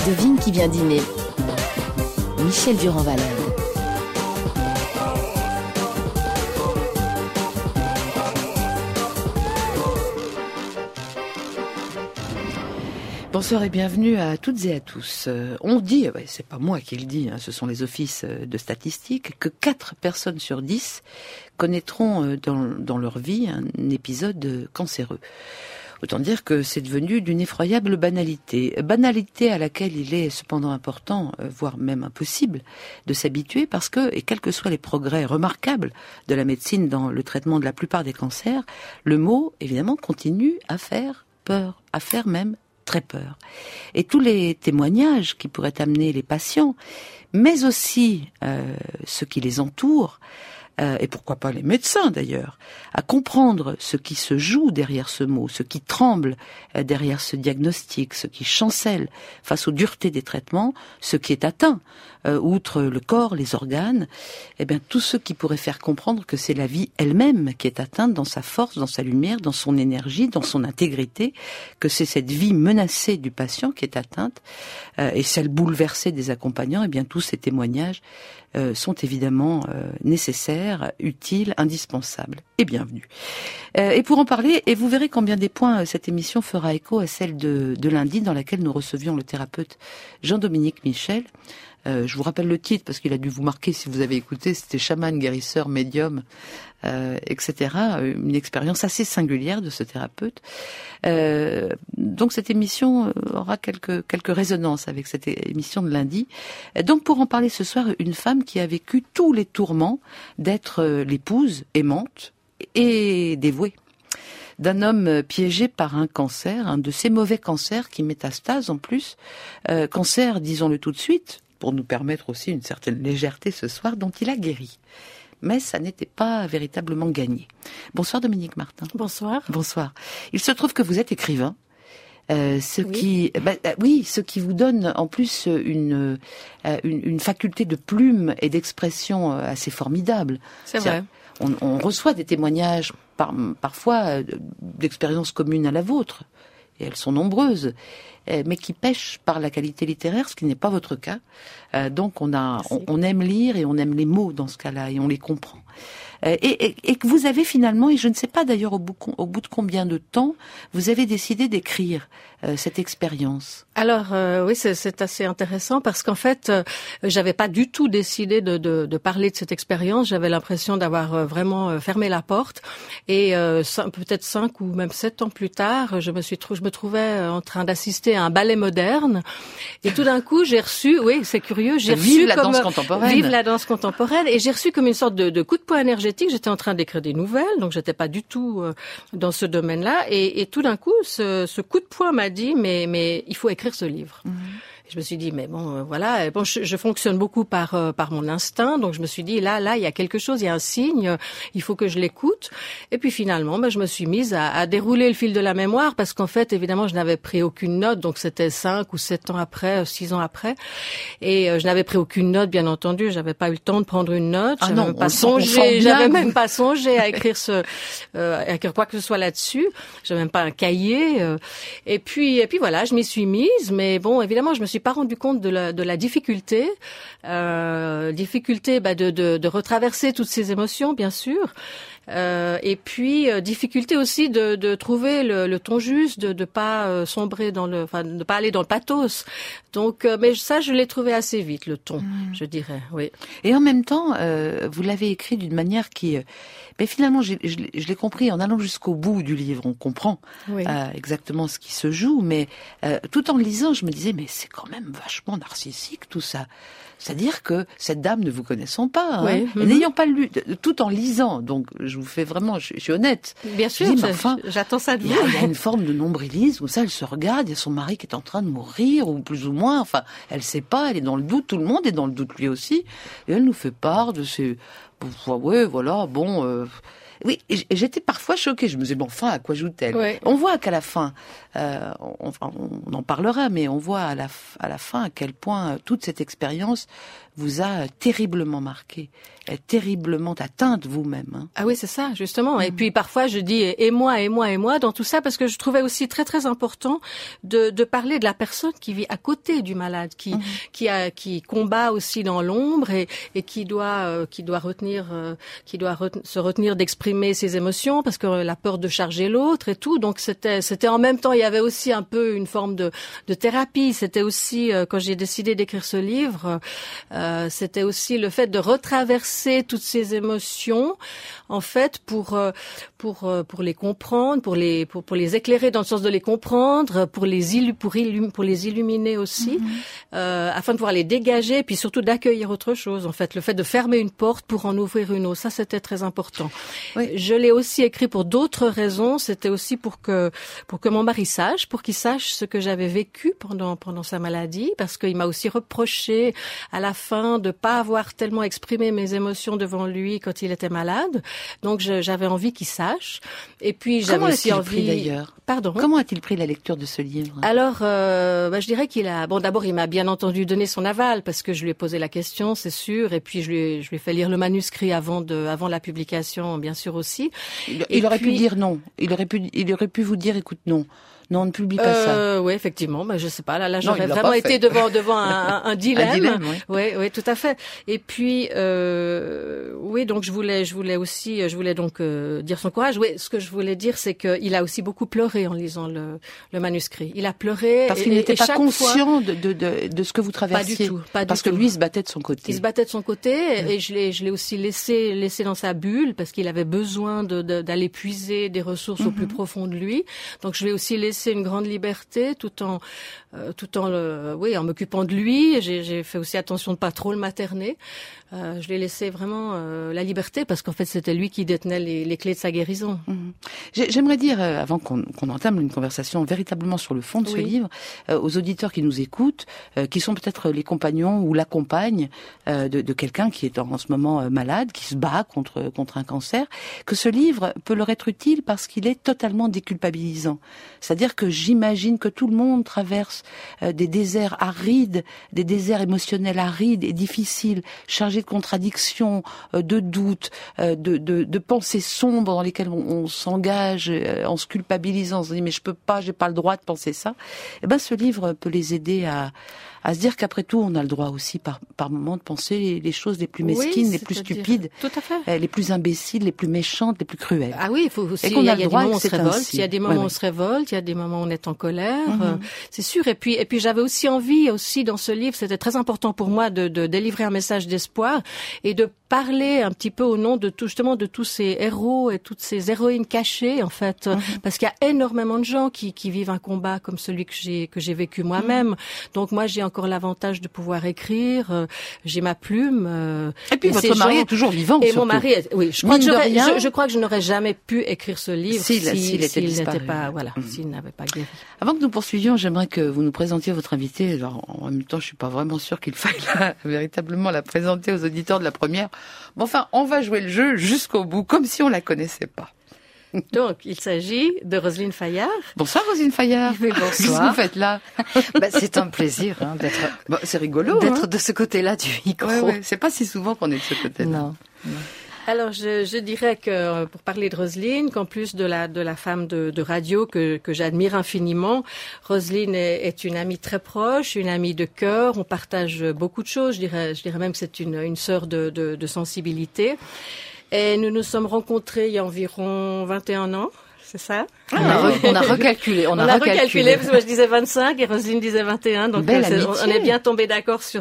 Devine qui vient dîner. Michel Durand-Valade. Bonsoir et bienvenue à toutes et à tous. On dit, c'est pas moi qui le dis, ce sont les offices de statistiques, que 4 personnes sur 10 connaîtront dans leur vie un épisode cancéreux. Autant dire que c'est devenu d'une effroyable banalité. Banalité à laquelle il est cependant important, voire même impossible, de s'habituer parce que, et quels que soient les progrès remarquables de la médecine dans le traitement de la plupart des cancers, le mot, évidemment, continue à faire peur, à faire même très peur. Et tous les témoignages qui pourraient amener les patients, mais aussi ceux qui les entourent, et pourquoi pas les médecins d'ailleurs, à comprendre ce qui se joue derrière ce mot, ce qui tremble derrière ce diagnostic, ce qui chancelle face aux duretés des traitements, ce qui est atteint, outre le corps, les organes, eh bien tout ce qui pourrait faire comprendre que c'est la vie elle-même qui est atteinte dans sa force, dans sa lumière, dans son énergie, dans son intégrité, que c'est cette vie menacée du patient qui est atteinte, et celle bouleversée des accompagnants, eh bien tous ces témoignages sont évidemment nécessaires, utiles, indispensables et bienvenus. Et pour en parler, et vous verrez combien des points cette émission fera écho à celle de lundi dans laquelle nous recevions le thérapeute Jean-Dominique Michel. Je vous rappelle le titre parce qu'il a dû vous marquer si vous avez écouté, c'était chaman, guérisseur, médium, etc. Une expérience assez singulière de ce thérapeute. Donc cette émission aura quelques résonances avec cette émission de lundi. Donc pour en parler ce soir, une femme qui a vécu tous les tourments d'être l'épouse aimante et dévouée d'un homme piégé par un cancer, un de ces mauvais cancers qui métastase en plus. Cancer, disons-le tout de suite, pour nous permettre aussi une certaine légèreté ce soir, dont il a guéri. Mais ça n'était pas véritablement gagné. Bonsoir Dominique Martin. Bonsoir. Bonsoir. Il se trouve que vous êtes écrivain. Ce qui vous donne en plus une faculté de plume et d'expression assez formidable. C'est vrai. On reçoit des témoignages parfois d'expériences communes à la vôtre, et elles sont nombreuses, mais qui pêchent par la qualité littéraire, ce qui n'est pas votre cas. Donc on aime lire et on aime les mots dans ce cas-là, et on les comprend. Et que vous avez finalement, et je ne sais pas d'ailleurs au bout de combien de temps, vous avez décidé d'écrire cette expérience. Alors oui, c'est assez intéressant parce qu'en fait, j'avais pas du tout décidé de parler de cette expérience. J'avais l'impression d'avoir vraiment fermé la porte. Et peut-être 5 ou même 7 ans plus tard, je me trouvais en train d'assister à un ballet moderne. Et tout d'un coup, j'ai reçu, oui, c'est curieux, j'ai reçu Vive la danse contemporaine. Vive la danse contemporaine. Et j'ai reçu comme une sorte de coup de poing énergétique. J'étais en train d'écrire des nouvelles, donc j'étais pas du tout dans ce domaine-là. Et tout d'un coup, ce coup de poing m'a dit, mais il faut écrire ce livre. Mmh. Je me suis dit, mais bon, voilà. Bon, je fonctionne beaucoup par mon instinct, donc je me suis dit, là, il y a quelque chose, il y a un signe, il faut que je l'écoute. Et puis finalement, je me suis mise à dérouler le fil de la mémoire, parce qu'en fait, évidemment, je n'avais pris aucune note, donc c'était 5 ou 7 ans après, 6 ans après, et je n'avais pris aucune note, bien entendu. J'avais pas eu le temps de prendre une note. J'avais même pas songé à écrire à écrire quoi que ce soit là-dessus. J'avais même pas un cahier. Et puis voilà, je m'y suis mise, mais bon, évidemment, je me suis pas rendu compte de la difficulté, de retraverser toutes ces émotions, bien sûr. Et puis difficulté aussi de trouver le ton juste, de pas sombrer de pas aller dans le pathos. Donc, mais ça, je l'ai trouvé assez vite, le ton, je dirais, oui. Et en même temps, vous l'avez écrit d'une manière qui, mais finalement, je l'ai compris en allant jusqu'au bout du livre. On comprend exactement ce qui se joue, mais tout en le lisant, je me disais, mais c'est quand même vachement narcissique tout ça. C'est-à-dire que cette dame ne vous connaissant pas, n'ayant pas lu, tout en lisant, donc je vous fais vraiment, je suis honnête. Bien sûr, j'attends ça de vous. Il y a une forme de nombrilisme où ça, elle se regarde, il y a son mari qui est en train de mourir, ou plus ou moins, enfin, elle sait pas, elle est dans le doute, tout le monde est dans le doute lui aussi, et elle nous fait part de ses, Oui, et j'étais parfois choquée. Je me disais, bon, enfin, à quoi joue-t-elle? Ouais. On voit qu'à la fin, on en parlera, mais on voit à la fin à quel point toute cette expérience vous a terriblement marqué, terriblement atteinte vous-même. Hein. Ah oui, c'est ça, justement. Et puis parfois, je dis et moi dans tout ça, parce que je trouvais aussi très très important de parler de la personne qui vit à côté du malade, qui combat aussi dans l'ombre et qui doit se retenir d'exprimer ses émotions parce que la peur de charger l'autre et tout. Donc c'était en même temps, il y avait aussi un peu une forme de thérapie. C'était aussi quand j'ai décidé d'écrire ce livre. C'était aussi le fait de retraverser toutes ces émotions, en fait, pour les comprendre, pour les éclairer dans le sens de les comprendre, pour les illuminer aussi, afin de pouvoir les dégager, puis surtout d'accueillir autre chose. En fait, le fait de fermer une porte pour en ouvrir une autre, ça c'était très important. Oui. Je l'ai aussi écrit pour d'autres raisons. C'était aussi pour que mon mari sache, pour qu'il sache ce que j'avais vécu pendant sa maladie, parce qu'il m'a aussi reproché à la fin de pas avoir tellement exprimé mes émotions devant lui quand il était malade. Donc j'avais envie qu'il sache. Et puis j'avais aussi envie. Pris, d'ailleurs Pardon. Comment a-t-il pris la lecture de ce livre? Alors, je dirais qu'il a. Bon, d'abord, il m'a bien entendu donner son aval parce que je lui ai posé la question, c'est sûr. Et puis je lui ai fait lire le manuscrit avant la publication, bien sûr aussi. Il aurait pu dire non. Il aurait pu vous dire, écoute, non. Non, on ne publie pas ça. Oui, effectivement. Mais je sais pas. Là, j'aurais vraiment été devant un dilemme. Un dilemme, oui. Oui, tout à fait. Et puis, oui, donc je voulais donc dire son courage. Oui, ce que je voulais dire, c'est qu'il a aussi beaucoup pleuré en lisant le manuscrit. Il a pleuré parce qu'il n'était pas conscient de ce que vous traversiez. Pas du tout. Parce que lui, il se battait de son côté. Il se battait de son côté, et je l'ai aussi laissé dans sa bulle parce qu'il avait besoin d'aller puiser des ressources au plus profond de lui. Donc je l'ai aussi laissé une grande liberté tout en m'occupant de lui. J'ai fait aussi attention de pas trop le materner. Je l'ai laissé vraiment la liberté parce qu'en fait c'était lui qui détenait les clés de sa guérison. J'aimerais dire avant qu'on entame une conversation véritablement sur le fond de ce livre aux auditeurs qui nous écoutent, qui sont peut-être les compagnons ou la compagne de quelqu'un qui est en ce moment malade, qui se bat contre un cancer, que ce livre peut leur être utile parce qu'il est totalement déculpabilisant. C'est-à-dire que j'imagine que tout le monde traverse des déserts arides, des déserts émotionnels arides et difficiles, chargés de contradictions, de doutes, de pensées sombres dans lesquelles on s'engage en se culpabilisant, on se dit mais je peux pas, j'ai pas le droit de penser ça. Eh ben ce livre peut les aider à se dire qu'après tout on a le droit aussi par moment de penser les choses les plus mesquines, les plus stupides, tout à fait. Les plus imbéciles, les plus méchantes, les plus cruelles. Ah oui, il faut aussi. Il y a des moments où on se révolte, il y a des moments où on se révolte, il y a des moments où on est en colère, c'est sûr. Et puis j'avais aussi envie dans ce livre, c'était très important pour moi de délivrer un message d'espoir et de parler un petit peu au nom de justement de tous ces héros et toutes ces héroïnes cachées en fait, parce qu'il y a énormément de gens qui vivent un combat comme celui que j'ai vécu moi-même. Donc moi j'ai encore l'avantage de pouvoir écrire, j'ai ma plume. Et puis votre mari est toujours vivant. Et surtout. Mon mari, oui, je crois que je n'aurais jamais pu écrire ce livre s'il n'était pas, s'il n'avait pas guéri. Avant que nous poursuivions, j'aimerais que vous nous présentiez votre invité. Alors, en même temps, je suis pas vraiment sûre qu'il faille véritablement la présenter aux auditeurs de la première. Mais enfin, on va jouer le jeu jusqu'au bout, comme si on la connaissait pas. Donc, il s'agit de Roselyne Fayard. Bonsoir Roselyne Fayard. Oui, bonsoir. Qu'est-ce que vous faites là? C'est un plaisir d'être. C'est rigolo. D'être de ce côté-là du micro. Ouais. C'est pas si souvent qu'on est de ce côté-là. Non. Alors, je dirais que, pour parler de Roselyne, qu'en plus de la femme de radio que j'admire infiniment, Roselyne est une amie très proche, une amie de cœur. On partage beaucoup de choses. Je dirais même que c'est une sœur de sensibilité. Et nous nous sommes rencontrés il y a environ 21 ans. C'est ça? On a recalculé. On a recalculé parce que moi je disais 25 et Roselyne disait 21. Donc on est bien tombé d'accord sur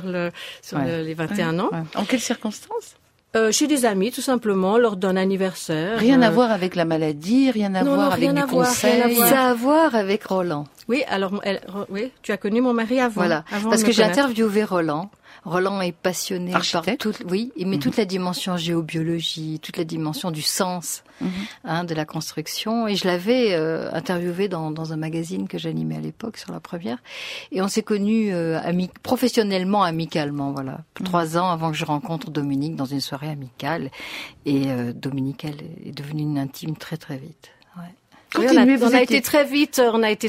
les 21 ans. Ouais. En quelles circonstances? Chez des amis, tout simplement, lors d'un anniversaire. Rien à voir avec la maladie, rien à voir avec du conseil. Ça a à voir avec Roland. Oui, alors, oui, tu as connu mon mari avant. Voilà, avant parce de que me j'ai connaître. interviewé Roland. Roland est passionné Architecte. par il met toute la dimension géobiologie, toute la dimension du sens de la construction. Et je l'avais interviewé dans un magazine que j'animais à l'époque sur la première. Et on s'est connus professionnellement, amicalement. Voilà, 3 ans avant que je rencontre Dominique dans une soirée amicale. Et Dominique, elle est devenue une intime très très vite. Ouais. Oui, on a été très vite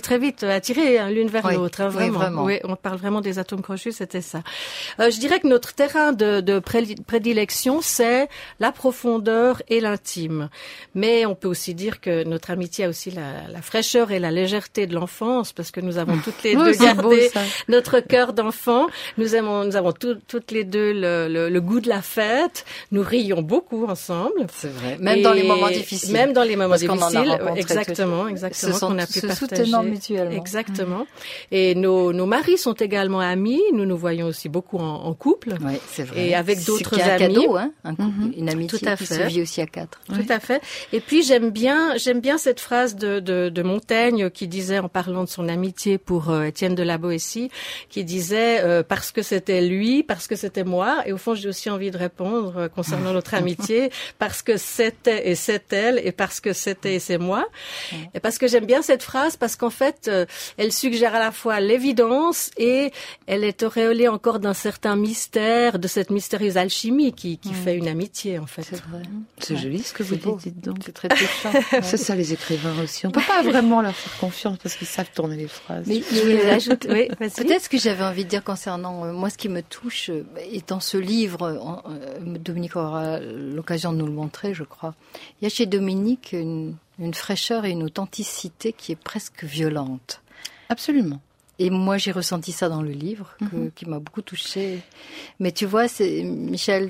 attirés l'une vers l'autre, hein, vraiment. Oui, vraiment. Oui, on parle vraiment des atomes crochus, c'était ça. Je dirais que notre terrain de prédilection, c'est la profondeur et l'intime. Mais on peut aussi dire que notre amitié a aussi la fraîcheur et la légèreté de l'enfance, parce que nous avons toutes les deux gardé notre cœur d'enfant. Nous avons toutes les deux le goût de la fête. Nous rions beaucoup ensemble. C'est vrai. Même dans les moments difficiles. Même dans les moments parce difficiles. Qu'on en a rencontré Exactement, qu'on a pu se partager. soutenant mutuellement. Exactement. Et nos maris sont également amis. Nous nous voyons aussi beaucoup en couple. Oui, c'est vrai. Et avec d'autres amis. amis. C'est un cadeau, hein, une amitié Tout à qui fait. se vit aussi à 4. Tout à fait. Et puis j'aime bien cette phrase de Montaigne qui disait, en parlant de son amitié pour Étienne de la Boétie, qui disait parce que c'était lui, parce que c'était moi. Et au fond, j'ai aussi envie de répondre concernant notre amitié, parce que c'était et c'est elle, et parce que c'était et c'est moi. Et parce que j'aime bien cette phrase, parce qu'en fait, elle suggère à la fois l'évidence et elle est auréolée encore d'un certain mystère, de cette mystérieuse alchimie qui fait une amitié, en fait. C'est vrai. C'est joli ce que vous dites donc. C'est très touchant. C'est ça les écrivains aussi. On peut pas vraiment leur faire confiance parce qu'ils savent tourner les phrases. Mais oui, peut-être ce que j'avais envie de dire concernant moi, ce qui me touche est dans ce livre. Dominique aura l'occasion de nous le montrer, je crois. Il y a chez Dominique une fraîcheur et une authenticité qui est presque violente. Absolument. Et moi, j'ai ressenti ça dans le livre, qui m'a beaucoup touchée. Mais tu vois, Michel,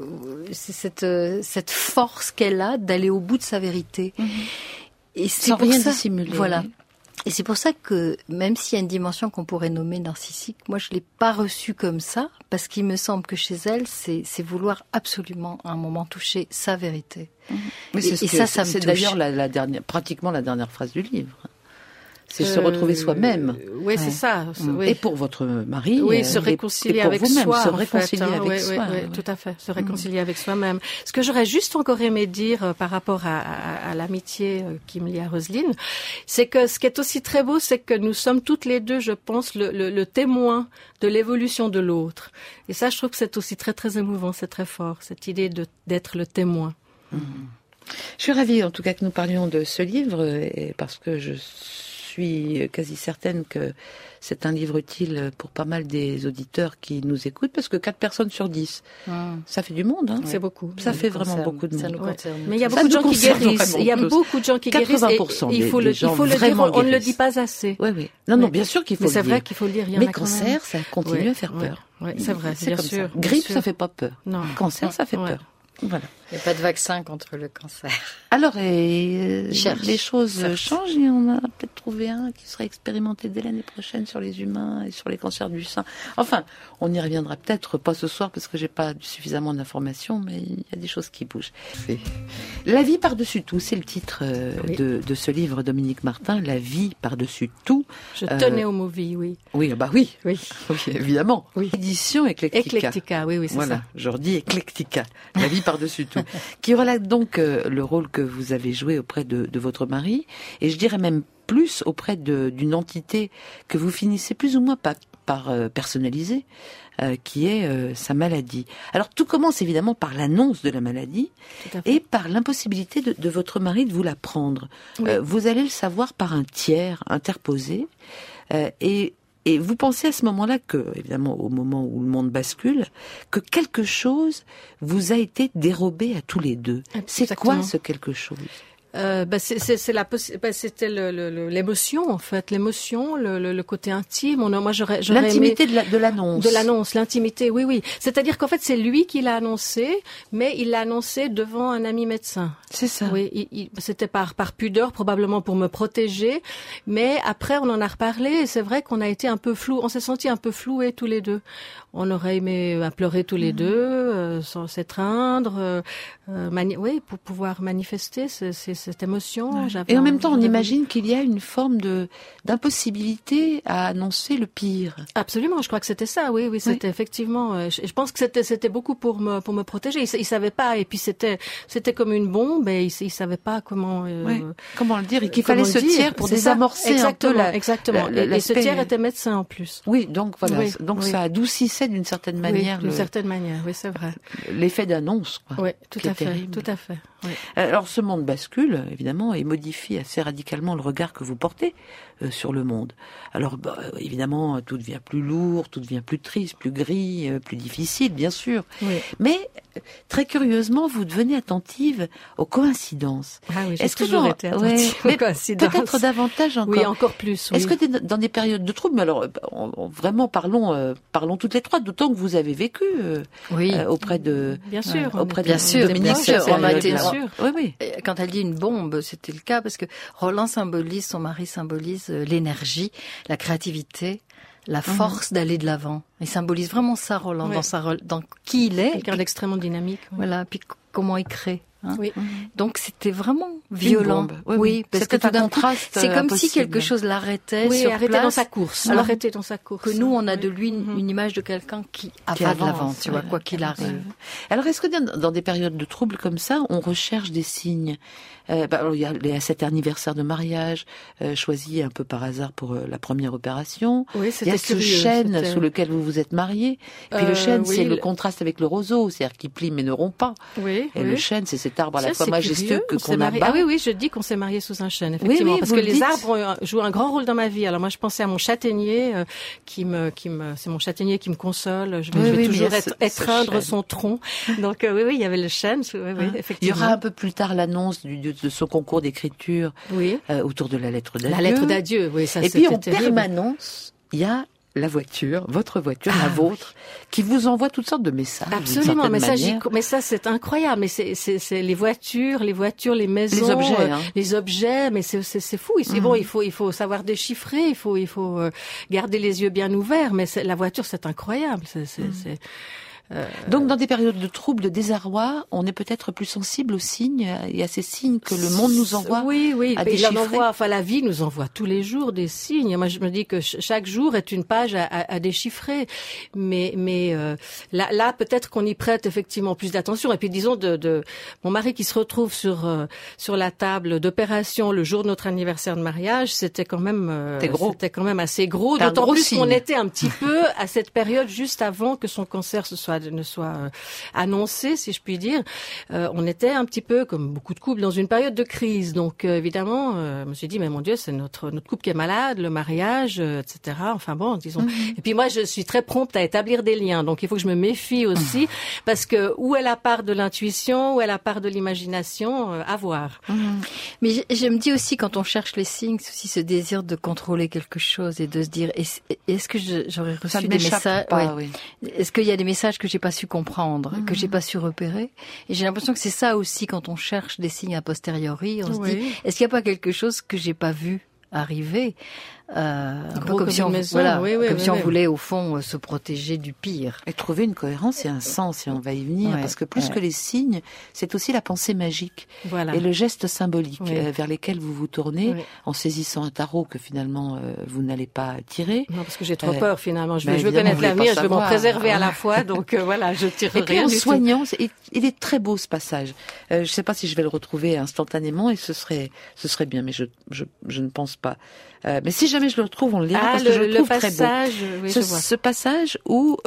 c'est cette force qu'elle a d'aller au bout de sa vérité. Et c'est sans pour rien ça, dissimuler. Voilà. Oui. Et c'est pour ça que, même s'il y a une dimension qu'on pourrait nommer narcissique, moi, je l'ai pas reçue comme ça, parce qu'il me semble que chez elle, c'est vouloir absolument, à un moment, toucher sa vérité. Mais c'est d'ailleurs pratiquement la dernière phrase du livre. C'est se retrouver soi-même. Oui, c'est ça. Oui. Et pour votre mari. Oui, se réconcilier avec soi. Se réconcilier avec soi. Oui, tout à fait. Se réconcilier avec soi-même. Ce que j'aurais juste encore aimé dire par rapport à l'amitié qui me lie à Roselyne, c'est que ce qui est aussi très beau, c'est que nous sommes toutes les deux, je pense, le témoin de l'évolution de l'autre. Et ça, je trouve que c'est aussi très, très émouvant, c'est très fort, cette idée d'être le témoin. Je suis ravie, en tout cas, que nous parlions de ce livre, parce que je suis quasi certaine que c'est un livre utile pour pas mal des auditeurs qui nous écoutent, parce que 4 personnes sur 10, ça fait du monde. Hein. C'est beaucoup. Ça fait vraiment beaucoup de monde. Ça nous concerne. Mais il y a beaucoup de gens qui guérissent. Il y a beaucoup de gens qui guérissent. 80% il faut le dire. On ne le dit pas assez. Oui. Non, bien sûr qu'il faut le dire. Mais c'est vrai qu'il faut le dire. Mais cancer, ça continue à faire peur. Oui, c'est vrai, bien sûr. Grippe, ça fait pas peur. Non. Cancer, ça fait peur. Voilà. Il n'y a pas de vaccin contre le cancer. Alors, les choses changent et on a peut-être trouvé un qui sera expérimenté dès l'année prochaine sur les humains et sur les cancers du sein. Enfin, on y reviendra peut-être, pas ce soir parce que j'ai pas suffisamment d'informations, mais il y a des choses qui bougent. La vie par-dessus tout, c'est le titre de ce livre, Dominique Martin, La vie par-dessus tout. Je tenais au mot vie, oui. Oui, oui, évidemment. Oui. Édition Eclectica. Eclectica, oui, c'est ça. Je redis Eclectica, La vie par-dessus tout, qui relate donc le rôle que vous avez joué auprès de votre mari, et je dirais même plus auprès d'une entité que vous finissez plus ou moins par personnaliser, qui est sa maladie. Alors tout commence évidemment par l'annonce de la maladie et par l'impossibilité de votre mari de vous la prendre. Oui. Vous allez le savoir par un tiers interposé, et vous pensez à ce moment-là que, évidemment, au moment où le monde bascule, que quelque chose vous a été dérobé à tous les deux. C'est quoi ce quelque chose ? C'était l'émotion, en fait, l'émotion, le côté intime. Moi, j'aurais l'intimité de l'annonce. De l'annonce, l'intimité, oui. C'est-à-dire qu'en fait, c'est lui qui l'a annoncé, mais il l'a annoncé devant un ami médecin. C'est ça. Oui, c'était par pudeur, probablement pour me protéger. Mais après, on en a reparlé, et c'est vrai qu'on a été un peu flou. On s'est sentis un peu floués tous les deux. On aurait aimé pleurer tous les deux, sans s'étreindre, pour pouvoir manifester cette émotion. Ouais. Et en même temps, on imagine qu'il y a une forme d'impossibilité à annoncer le pire. Absolument, je crois que c'était ça. Oui, c'était effectivement. Je pense que c'était beaucoup pour me protéger. Il savait pas, et puis c'était comme une bombe, et il savait pas comment. Comment le dire, et qu'il fallait ce tiers pour désamorcer un peu exactement. Et ce tiers était médecin en plus. Oui, donc voilà. Donc ça adoucissait d'une certaine manière. D'une certaine manière, oui, c'est vrai. L'effet d'annonce, quoi. Oui, tout à fait. Oui. Alors ce monde bascule, évidemment, et modifie assez radicalement le regard que vous portez sur le monde. Alors évidemment, tout devient plus lourd, tout devient plus triste, plus gris, plus difficile, bien sûr. Oui. Mais très curieusement, vous devenez attentive aux coïncidences. Ah oui, j'ai toujours été attentive aux coïncidences. Peut-être davantage encore. Oui, encore plus. Oui. Est-ce que dans des périodes de troubles, mais alors vraiment parlons toutes les trois, d'autant que vous avez vécu auprès de bien sûr, Dominique. Oui. Quand elle dit une bombe, c'était le cas parce que Roland symbolise, son mari symbolise l'énergie, la créativité, la force d'aller de l'avant. Il symbolise vraiment ça, Roland, dans qui il est. Quelqu'un d'extrêmement dynamique. Oui. Voilà, puis comment il crée. Oui. Donc c'était vraiment violent. Oui, parce que tout d'un coup, c'est comme si quelque chose l'arrêtait dans sa course. Alors arrêté dans sa course. Que nous, on a de lui une image de quelqu'un qui va de l'avant, tu vois, quoi qu'il arrive. Alors, est-ce que dans des périodes de troubles comme ça, on recherche des signes? Il y a cet anniversaire de mariage choisi un peu par hasard pour la première opération. Oui, il y a ce chêne sous lequel vous vous êtes mariés. Puis le chêne, c'est le contraste avec le roseau, c'est-à-dire qu'il plie mais ne rompt pas. Oui, et le chêne, c'est cet arbre à la fois majestueux qu'on abat. Ah oui, je dis qu'on s'est mariés sous un chêne, effectivement, parce que les arbres jouent un grand rôle dans ma vie. Alors moi, je pensais à mon châtaignier c'est mon châtaignier qui me console. Je vais toujours étreindre son tronc. Donc oui, il y avait le chêne. Effectivement. Il y aura un peu plus tard l'annonce de son concours d'écriture autour de la lettre d'adieu. La lettre d'adieu, oui, ça. Et puis en permanence, il y a la voiture, votre voiture, la vôtre, qui vous envoie toutes sortes de messages. Absolument, mais ça c'est incroyable. Mais c'est les voitures, les maisons, les objets. Mais c'est fou. Bon, il faut savoir déchiffrer, il faut garder les yeux bien ouverts. Mais la voiture, c'est incroyable. Donc, dans des périodes de troubles, de désarroi, on est peut-être plus sensible aux signes. Il y a ces signes que le monde nous envoie. Oui, à déchiffrer. La vie nous envoie tous les jours des signes. Moi, je me dis que chaque jour est une page à déchiffrer. Mais là, peut-être qu'on y prête effectivement plus d'attention. Et puis, disons, de mon mari qui se retrouve sur la table d'opération le jour de notre anniversaire de mariage, c'était quand même assez gros. D'autant plus qu'on était un petit peu à cette période juste avant que son cancer ne soit annoncé, si je puis dire. On était un petit peu, comme beaucoup de couples, dans une période de crise. Donc, évidemment, je me suis dit, mais mon Dieu, c'est notre couple qui est malade, le mariage, etc. Enfin bon, disons. Et puis moi, je suis très prompte à établir des liens. Donc, il faut que je me méfie aussi, parce que où est la part de l'intuition, où est la part de l'imagination, à voir. Mais je me dis aussi, quand on cherche les signes, c'est aussi ce désir de contrôler quelque chose et de se dire, est-ce que j'aurais reçu des messages? Est-ce qu'il y a des messages que j'ai pas su comprendre, que j'ai pas su repérer? Et j'ai l'impression que c'est ça aussi quand on cherche des signes a posteriori, on se dit, est-ce qu'il y a pas quelque chose que j'ai pas vu arriver? Un peu comme si on voulait au fond se protéger du pire. Et trouver une cohérence et un sens, et on va y venir, parce que plus que les signes, c'est aussi la pensée magique et le geste symbolique vers lesquels vous vous tournez en saisissant un tarot que finalement vous n'allez pas tirer. Non, parce que j'ai trop peur finalement. Je veux connaître l'avenir, je veux m'en préserver à la fois, donc je tire rien. Et puis en soignant, il est très beau ce passage. Je ne sais pas si je vais le retrouver instantanément, et ce serait bien, mais je ne pense pas. Mais si jamais je le retrouve, on le lira, parce que je le trouve très beau. Ce passage où,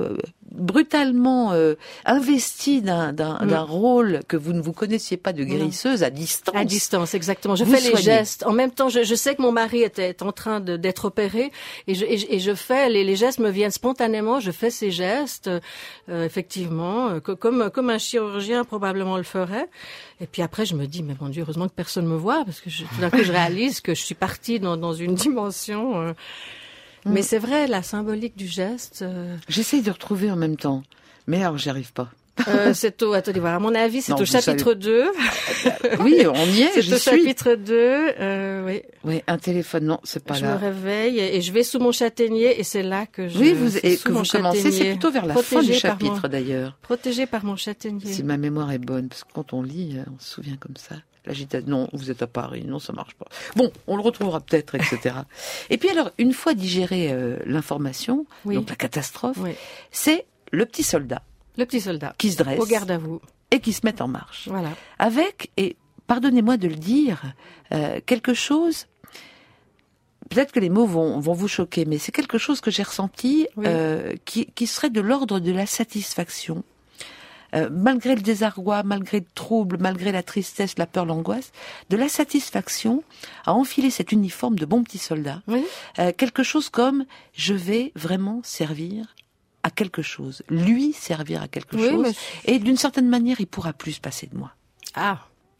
brutalement investi d'un rôle que vous ne vous connaissiez pas de guérisseuse à distance. À distance, exactement. Je fais les gestes. En même temps, je sais que mon mari était en train d'être opéré, et je fais les gestes me viennent spontanément. Je fais ces gestes, effectivement, comme un chirurgien probablement le ferait. Et puis après, je me dis, mais mon Dieu, heureusement que personne me voit, parce que tout d'un coup, je réalise que je suis partie dans une dimension. Mais c'est vrai, la symbolique du geste. J'essaye de retrouver en même temps, mais alors j'y arrive pas. Attendez voir. À mon avis, c'est au chapitre 2. Oui, on y est. C'est au chapitre 2. Oui. Oui, un téléphone. Non, c'est pas là. Je me réveille et je vais sous mon châtaignier, et c'est là que je. Oui, que vous commencez. C'est plutôt vers la fin du chapitre d'ailleurs. Protégé par mon châtaignier. Si ma mémoire est bonne, parce que quand on lit, on se souvient comme ça. L'agitation, non, vous êtes à Paris, non, ça marche pas. Bon, on le retrouvera peut-être, etc. Et puis alors, une fois digérée l'information, donc la catastrophe, c'est le petit soldat. Le petit soldat. Qui se dresse. Au garde à vous. Et qui se met en marche. Voilà. Avec, et pardonnez-moi de le dire, quelque chose, peut-être que les mots vont vous choquer, mais c'est quelque chose que j'ai ressenti, qui serait de l'ordre de la satisfaction. Malgré le désarroi, malgré le trouble, malgré la tristesse, la peur, l'angoisse, de la satisfaction à enfiler cet uniforme de bon petit soldat. Quelque chose comme « je vais vraiment servir à quelque chose », lui servir à quelque chose, et d'une certaine manière, il pourra plus se passer de moi. Ah.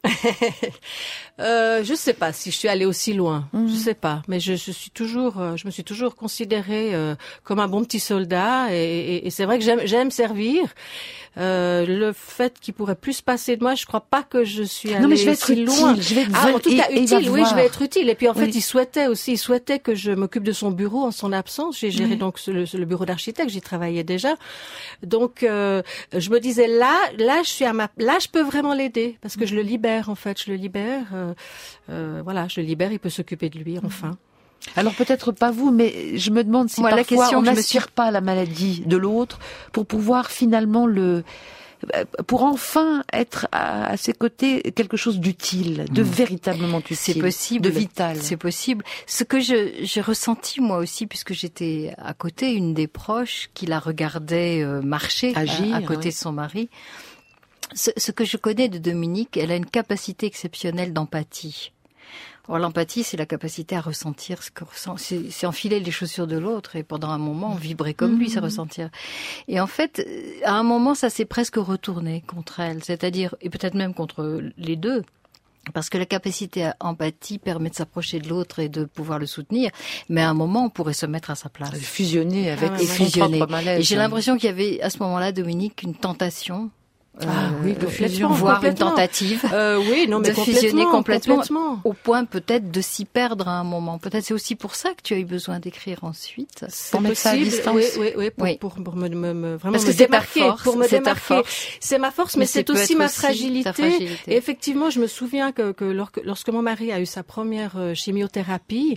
Je sais pas si je suis allée aussi loin. Je sais pas, mais je me suis toujours considérée comme un bon petit soldat, et c'est vrai que j'aime servir. Le fait qu'il pourrait plus se passer de moi, je crois pas que je suis allée si loin. Je vais être en tout cas utile, oui, je vais être utile. Et puis en fait, il souhaitait que je m'occupe de son bureau en son absence. J'ai géré donc le bureau d'architecte, j'y travaillais déjà. Donc je me disais là je peux vraiment l'aider parce que je le libère en fait, je le libère. Je le libère, il peut s'occuper de lui enfin. Alors peut-être pas vous, mais je me demande si parfois on n'aspire pas à la maladie de l'autre pour pouvoir finalement pour enfin être à ses côtés quelque chose d'utile, de véritablement utile. C'est possible. De vital. C'est possible. Ce que j'ai ressenti moi aussi, puisque j'étais à côté, une des proches qui la regardait marcher à côté de son mari. Ce que je connais de Dominique, elle a une capacité exceptionnelle d'empathie. Or, l'empathie, c'est la capacité à ressentir ce que ressent. C'est enfiler les chaussures de l'autre et pendant un moment, vibrer comme lui, c'est ressentir. Et en fait, à un moment, ça s'est presque retourné contre elle. C'est-à-dire, et peut-être même contre les deux. Parce que la capacité à empathie permet de s'approcher de l'autre et de pouvoir le soutenir. Mais à un moment, on pourrait se mettre à sa place. Fusionner avec son propre malaise. Et j'ai l'impression qu'il y avait, à ce moment-là, Dominique, une tentation. De fusion, voire une tentative de fusionner complètement au point peut-être de s'y perdre à un moment. Peut-être c'est aussi pour ça que tu as eu besoin d'écrire ensuite. C'est possible, pour me vraiment parce que me démarquer, pour me démarquer. C'est ma force, mais c'est aussi ma fragilité. Et effectivement, je me souviens que lorsque mon mari a eu sa première chimiothérapie,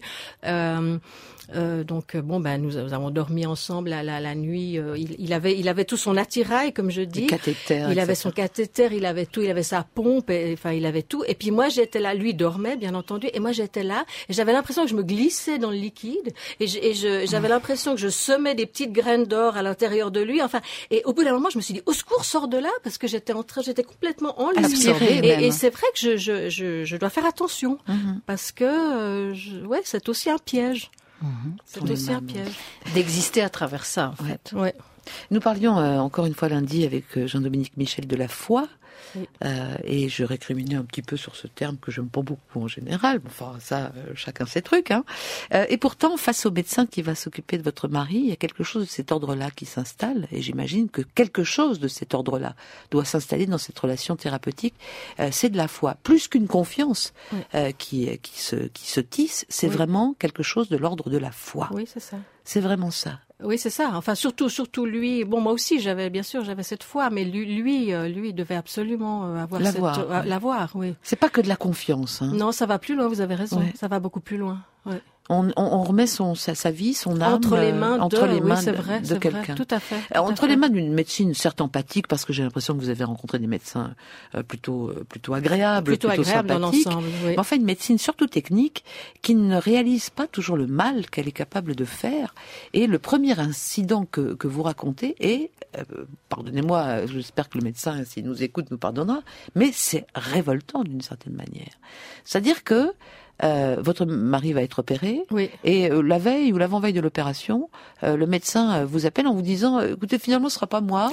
nous avons dormi ensemble la nuit. Il avait tout son attirail, comme je dis. Il avait son cathéter, il avait tout, il avait sa pompe, il avait tout. Et puis moi, j'étais là, lui dormait, bien entendu, et moi j'étais là, et j'avais l'impression que je me glissais dans le liquide, et j'avais l'impression que je semais des petites graines d'or à l'intérieur de lui. Et au bout d'un moment, je me suis dit, au secours, sors de là, parce que j'étais complètement en lui. Et c'est vrai que je dois faire attention, parce que c'est aussi un piège. C'est aussi un piège. D'exister à travers ça, en fait. Ouais. Nous parlions encore une fois lundi avec Jean-Dominique Michel de la foi, et je récriminais un petit peu sur ce terme que j'aime pas beaucoup en général. Enfin, ça, chacun ses trucs. Et pourtant, face au médecin qui va s'occuper de votre mari, il y a quelque chose de cet ordre-là qui s'installe, et j'imagine que quelque chose de cet ordre-là doit s'installer dans cette relation thérapeutique. C'est de la foi, plus qu'une confiance qui se tisse. C'est vraiment quelque chose de l'ordre de la foi. Oui, c'est ça. C'est vraiment ça. Oui, c'est ça. Enfin, surtout lui. Bon, moi aussi, j'avais cette foi, mais lui, il devait absolument l'avoir. Oui. C'est pas que de la confiance. Non, ça va plus loin. Vous avez raison. Ouais. Ça va beaucoup plus loin. Ouais. On remet sa vie, son âme entre les mains de quelqu'un. Tout à fait. Entre les mains d'une médecine certes empathique, parce que j'ai l'impression que vous avez rencontré des médecins plutôt agréables, plutôt sympathiques. Dans l'ensemble. Oui. Mais enfin, une médecine surtout technique qui ne réalise pas toujours le mal qu'elle est capable de faire. Et le premier incident que vous racontez est, pardonnez-moi, j'espère que le médecin, s'il nous écoute, nous pardonnera, mais c'est révoltant d'une certaine manière. C'est-à-dire que votre mari va être opéré, et la veille ou l'avant-veille de l'opération, le médecin vous appelle en vous disant écoutez, finalement ce sera pas moi,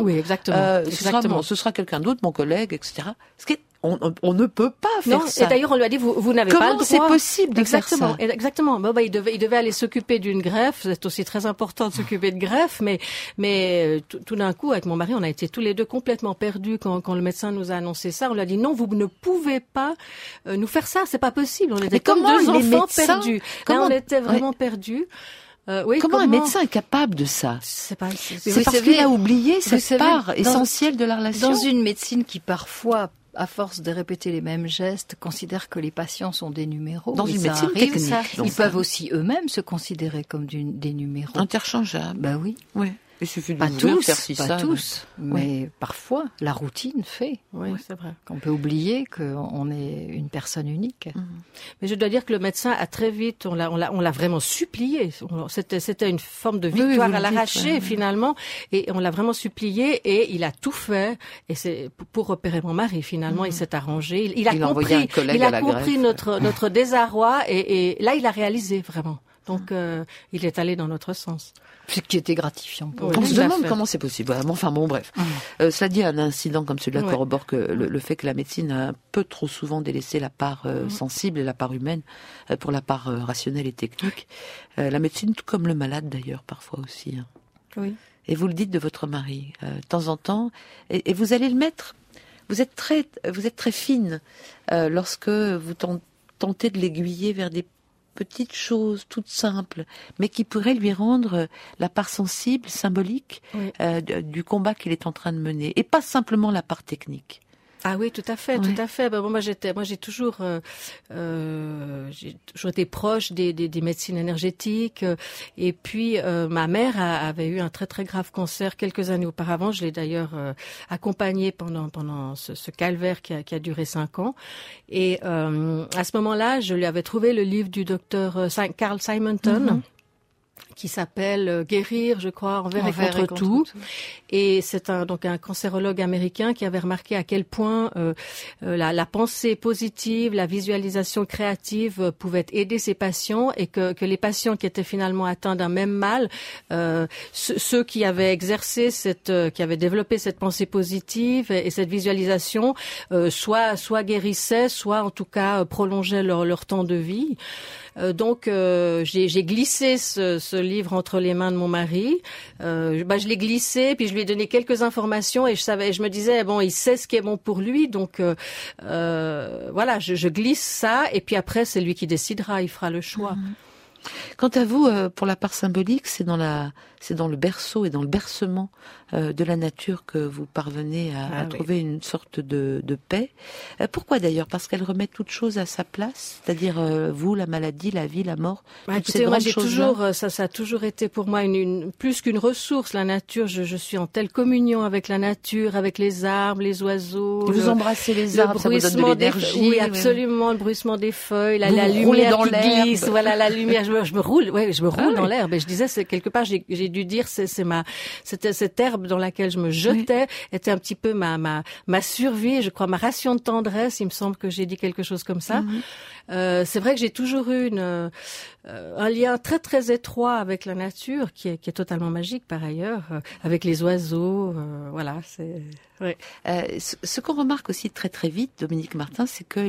ce sera quelqu'un d'autre, mon collègue, etc. Ce qui est on ne peut pas faire ça. Et d'ailleurs, on lui a dit, vous n'avez pas le droit. Comment c'est possible de faire ça? Exactement. Bon, il devait aller s'occuper d'une greffe. C'est aussi très important de s'occuper de greffe, mais tout d'un coup, avec mon mari, on a été tous les deux complètement perdus quand le médecin nous a annoncé ça. On lui a dit, non, vous ne pouvez pas nous faire ça. C'est pas possible. On était comme deux enfants perdus. Là, on était vraiment perdus. Comment un médecin est capable de ça? C'est parce qu'il a oublié cette part essentielle de la relation. Dans une médecine qui parfois à force de répéter les mêmes gestes, considèrent que les patients sont des numéros. Dans une médecine technique. Ils peuvent aussi eux-mêmes se considérer comme des numéros. Interchangeables. Ben oui. Oui. Il suffit de Pas l'ouvrir, tous, faire ci, pas ça, tous, mais parfois la routine fait Oui, c'est vrai. qu'on peut oublier qu'on est une personne unique. Mais je dois dire que le médecin a très vite, on l'a vraiment supplié. C'était une forme de victoire oui, à l'arraché finalement, et on l'a vraiment supplié et il a tout fait. Et c'est pour repérer mon mari finalement, il s'est arrangé. Il a compris notre désarroi et là il a réalisé vraiment. Donc il est allé dans notre sens. Ce qui était gratifiant pour On lui. se demande comment c'est possible. Enfin bon, bref. Cela dit, un incident comme celui-là corrobore que le fait que la médecine a un peu trop souvent délaissé la part sensible et la part humaine pour la part rationnelle et technique. La médecine, tout comme le malade d'ailleurs, parfois aussi. Hein. Oui. Et vous le dites de votre mari, de temps en temps, et vous allez le mettre. Vous êtes très fine lorsque vous tentez de l'aiguiller vers des petites choses toutes simples, mais qui pourraient lui rendre la part sensible, symbolique du combat qu'il est en train de mener, et pas simplement la part technique. Ah oui, tout à fait, tout à fait. Moi, j'ai toujours été proche des médecines énergétiques. Et puis, ma mère avait eu un très très grave cancer quelques années auparavant. Je l'ai d'ailleurs accompagnée pendant ce calvaire qui a duré 5 ans. Et à ce moment-là, je lui avais trouvé le livre du docteur Carl Simonton. Qui s'appelle Guérir, je crois, envers et contre tout. Et c'est donc un cancérologue américain qui avait remarqué à quel point la pensée positive, la visualisation créative pouvaient aider ses patients, et que les patients qui étaient finalement atteints d'un même mal, ceux qui avaient exercé qui avaient développé cette pensée positive et cette visualisation, soit guérissaient, soit en tout cas prolongeaient leur temps de vie. Donc j'ai glissé ce livre entre les mains de mon mari. Je l'ai glissé, puis je lui ai donné quelques informations et je me disais bon, il sait ce qui est bon pour lui, donc voilà, je glisse ça et puis après c'est lui qui décidera, il fera le choix. Quant à vous, pour la part symbolique, c'est dans le berceau et dans le bercement de la nature que vous parvenez à trouver une sorte de paix. Pourquoi d'ailleurs? Parce qu'elle remet toute chose à sa place, c'est-à-dire vous, la maladie, la vie, la mort. Écoutez, moi ça a toujours été pour moi plus qu'une ressource. La nature, je suis en telle communion avec la nature, avec les arbres, les oiseaux. Vous embrassez les arbres, ça vous donne de l'énergie. Oui, absolument, le bruissement des feuilles, la lumière qui glisse, voilà la lumière. Je me roule dans l'herbe. Et je disais, c'est quelque part, j'ai dû dire, c'était cette herbe dans laquelle je me jetais, était un petit peu ma survie, je crois, ma ration de tendresse. Il me semble que j'ai dit quelque chose comme ça. C'est vrai que j'ai toujours eu un lien très très étroit avec la nature, qui est totalement magique par ailleurs, avec les oiseaux. Voilà, c'est. Ouais. Ce qu'on remarque aussi très très vite, Dominique Martin, c'est que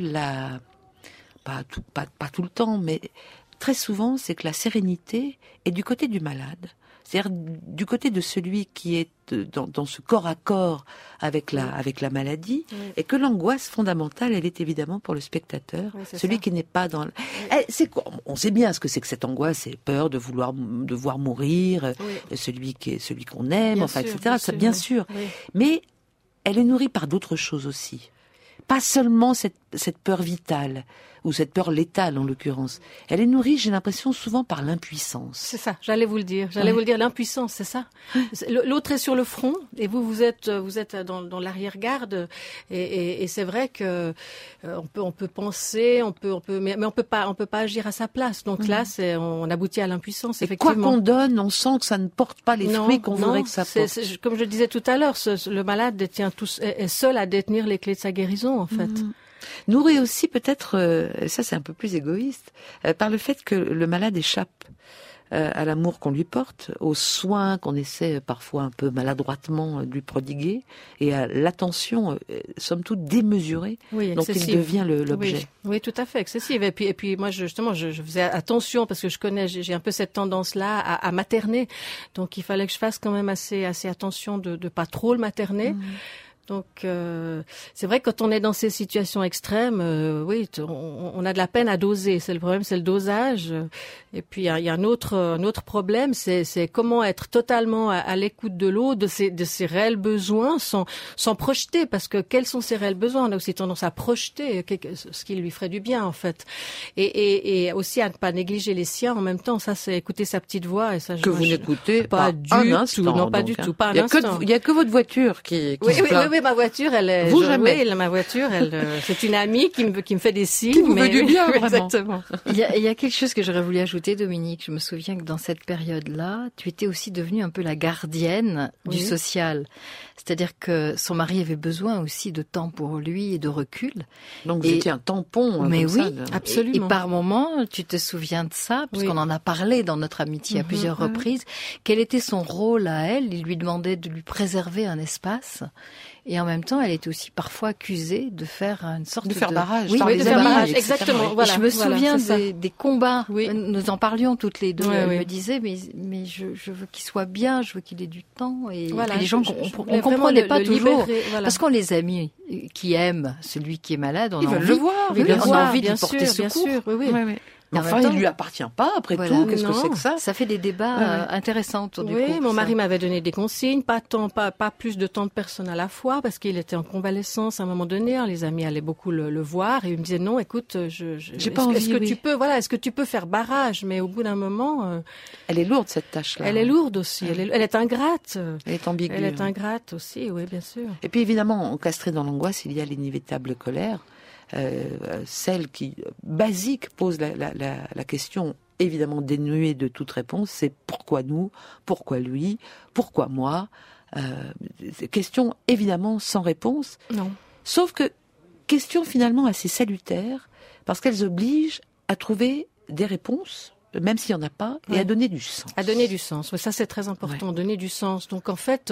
pas tout le temps, mais très souvent, c'est que la sérénité est du côté du malade. C'est-à-dire du côté de celui qui est dans ce corps à corps avec la maladie, et que l'angoisse fondamentale, elle est évidemment pour le spectateur, celui qui n'est pas dans. C'est quoi? On sait bien ce que c'est que cette angoisse, c'est peur de voir mourir celui qu'on aime, bien sûr, etc. Bien sûr. Oui. Mais elle est nourrie par d'autres choses aussi. Pas seulement cette peur vitale, ou cette peur létale en l'occurrence. Elle est nourrie, j'ai l'impression, souvent par l'impuissance. C'est ça, j'allais vous le dire, l'impuissance, c'est ça. L'autre est sur le front, et vous êtes dans l'arrière-garde, et c'est vrai que on peut penser, mais on peut pas agir à sa place. Donc là, on aboutit à l'impuissance, effectivement. Et quoi qu'on donne, on sent que ça ne porte pas les fruits qu'on voudrait que ça porte. Comme je disais tout à l'heure, le malade est seul à détenir les clés de sa guérison, en fait. Nourri aussi peut-être, ça c'est un peu plus égoïste, par le fait que le malade échappe à l'amour qu'on lui porte, aux soins qu'on essaie parfois un peu maladroitement de lui prodiguer, et à l'attention, somme toute démesurée, dont il devient l'objet. Oui, tout à fait, excessive. Et puis moi, je faisais attention, parce que j'ai un peu cette tendance-là à materner, donc il fallait que je fasse quand même assez attention de pas trop le materner. Donc c'est vrai que quand on est dans ces situations extrêmes, oui, on a de la peine à doser. C'est le problème, c'est le dosage. Et puis il y a un autre problème, c'est comment être totalement à l'écoute de l'autre, de ses réels besoins, sans projeter, parce que quels sont ses réels besoins? On a aussi tendance à projeter ce qui lui ferait du bien en fait, et aussi à ne pas négliger les siens en même temps. Ça, c'est écouter sa petite voix, et ça que vous n'écoutez pas du tout. Non, pas du tout, pas un instant. Il y a que votre voiture qui Oui, ma voiture, elle est... ma voiture, c'est une amie qui me fait des signes. Qui vous veut du bien, vraiment. Exactement. Il y a quelque chose que j'aurais voulu ajouter, Dominique. Je me souviens que dans cette période-là, tu étais aussi devenue un peu la gardienne du social. C'est-à-dire que son mari avait besoin aussi de temps pour lui et de recul. Donc vous étiez un tampon. Mais oui, absolument. Et par moments, tu te souviens de ça, parce qu'on en a parlé dans notre amitié à plusieurs reprises. Quel était son rôle à elle? Il lui demandait de lui préserver un espace. Et en même temps, elle était aussi parfois accusée de faire une sorte de... faire barrage. Oui, de faire barrage, exactement. Voilà, je me souviens des combats. Oui. Nous en parlions toutes les deux. Oui, elle me disait, mais je veux qu'il soit bien, je veux qu'il ait du temps. Et les gens, on comprenait pas toujours. Parce qu'on les amis qui aiment celui qui est malade, on Ils veulent le voir. On a envie de lui porter secours. Bien sûr, oui. Mais enfin, il lui appartient pas, après tout. Qu'est-ce que c'est que ça? Ça fait des débats intéressants autour du coup. Oui, mon mari m'avait donné des consignes, pas plus de tant de personnes à la fois, parce qu'il était en convalescence à un moment donné. Les amis allaient beaucoup le voir, et il me disait non, écoute, j'ai pas envie. Est-ce que tu peux faire barrage? Mais au bout d'un moment, elle est lourde cette tâche-là. Elle est lourde aussi. Elle est ingrate. Elle est ambiguë. Elle est ingrate aussi, oui, bien sûr. Et puis évidemment, encastré dans l'angoisse, il y a l'inévitable colère. Celle qui, basique, pose la question évidemment dénuée de toute réponse, c'est pourquoi nous, pourquoi lui, pourquoi moi, question évidemment sans réponse. Non. Sauf que question finalement assez salutaire, parce qu'elles obligent à trouver des réponses, même s'il n'y en a pas, et à donner du sens. À donner du sens, oui, ça c'est très important, donner du sens. Donc en fait,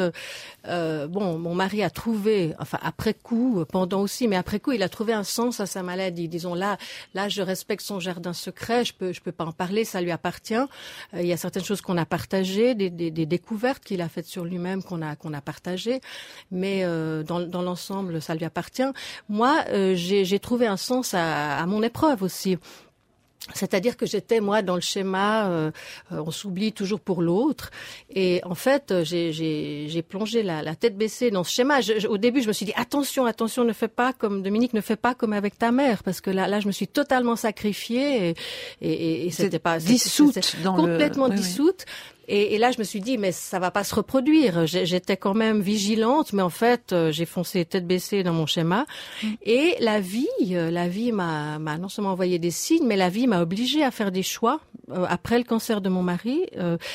mon mari a trouvé, enfin après coup, pendant aussi, mais après coup, il a trouvé un sens à sa maladie. Disons là, je respecte son jardin secret, je peux pas en parler, ça lui appartient. Il y a certaines choses qu'on a partagées, des découvertes qu'il a faites sur lui-même qu'on a partagées, mais dans l'ensemble, ça lui appartient. Moi, j'ai trouvé un sens à mon épreuve aussi. C'est-à-dire que j'étais, moi, dans le schéma, on s'oublie toujours pour l'autre. Et en fait, j'ai plongé la tête baissée dans ce schéma. Au début, je me suis dit, attention, ne fais pas comme Dominique, ne fais pas comme avec ta mère. Parce que là, je me suis totalement sacrifiée et c'était pas... dissoute complètement dissoute. Et là, je me suis dit, mais ça va pas se reproduire. J'étais quand même vigilante, mais en fait, j'ai foncé tête baissée dans mon schéma. Et la vie m'a non seulement envoyé des signes, mais la vie m'a obligée à faire des choix. Après le cancer de mon mari,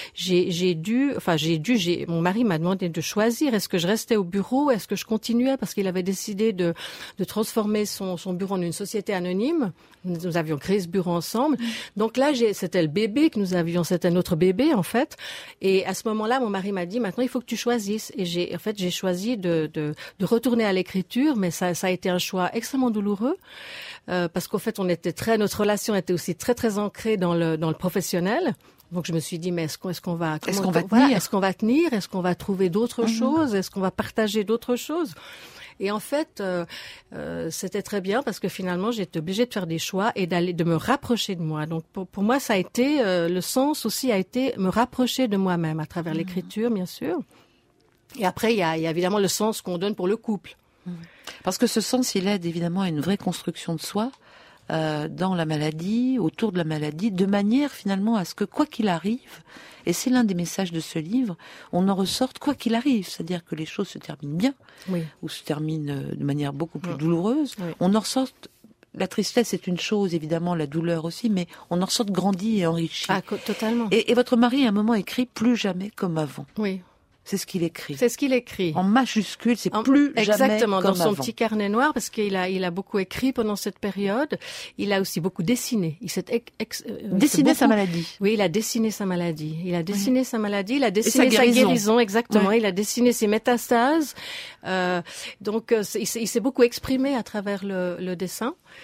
mon mari m'a demandé de choisir. Est-ce que je restais au bureau? Est-ce que je continuais? Parce qu'il avait décidé de transformer son bureau en une société anonyme. Nous avions créé ce bureau ensemble. Donc là, c'était le bébé que nous avions, c'était notre bébé, en fait. Et à ce moment-là, mon mari m'a dit, maintenant, il faut que tu choisisses. Et j'ai choisi de retourner à l'écriture, mais ça a été un choix extrêmement douloureux, parce qu'en fait, notre relation était aussi très, très ancrée dans le professionnel. Donc je me suis dit, mais est-ce qu'on va tenir? Est-ce qu'on va trouver d'autres choses? Est-ce qu'on va partager d'autres choses? Et en fait, c'était très bien parce que finalement, j'étais obligée de faire des choix et de me rapprocher de moi. Donc pour moi, ça a été le sens aussi a été me rapprocher de moi-même à travers l'écriture, bien sûr. Et après, il y a évidemment le sens qu'on donne pour le couple. Parce que ce sens, il aide évidemment à une vraie construction de soi dans la maladie, autour de la maladie, de manière finalement à ce que quoi qu'il arrive, et c'est l'un des messages de ce livre, on en ressorte quoi qu'il arrive, c'est-à-dire que les choses se terminent bien, ou se terminent de manière beaucoup plus douloureuse, on en ressorte. La tristesse est une chose, évidemment, la douleur aussi, mais on en ressort grandi et enrichi. Ah, totalement. Et votre mari, à un moment, écrit « Plus jamais comme avant ». Oui. C'est ce qu'il écrit. C'est ce qu'il écrit. En majuscule, c'est plus jamais exactement, comme dans son avant. petit carnet noir, parce qu'il a beaucoup écrit pendant cette période. Il a aussi beaucoup dessiné. Il s'est dessiné sa maladie. Oui, il a dessiné sa maladie. Il a dessiné sa maladie. Il a dessiné sa guérison. Exactement. Il a dessiné ses métastases. Donc, il s'est beaucoup exprimé à travers le dessin.